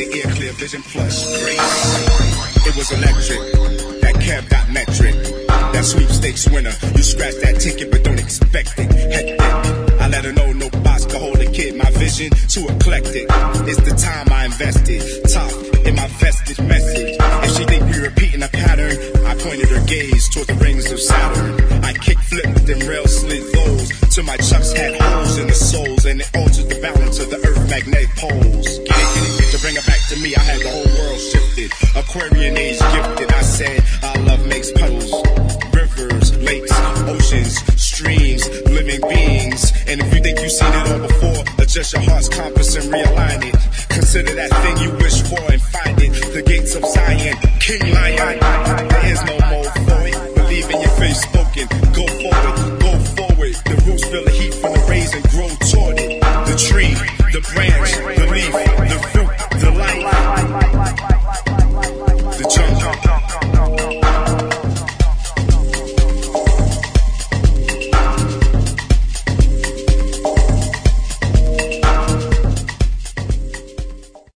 the ear clear, vision flush. It was electric. That cab got metric. That sweepstakes winner. You scratch that ticket, but don't expect it. Hectic. I let her know no box could hold a kid. My vision too eclectic. It's the time I invested. Top in my vested message. If she think we repeating a pattern, I pointed her gaze toward the rings of Saturn. I kick flipped and rail slid those till my chucks had holes in the soles, and it altered the balance of the earth magnetic poles. Get it? To bring her back to me, I had the whole world shifted. Aquarian age gifted. I said our love makes puddles, rivers, lakes, oceans, streams, living beings. And if you think you've seen it all before, adjust your heart's compass and realign it. Consider that thing you wish for and find it. The gates of Zion, King Lion. There is no more for it. Believe in your faith spoken. Go forward, go forward. The roots feel the heat from the rays and grow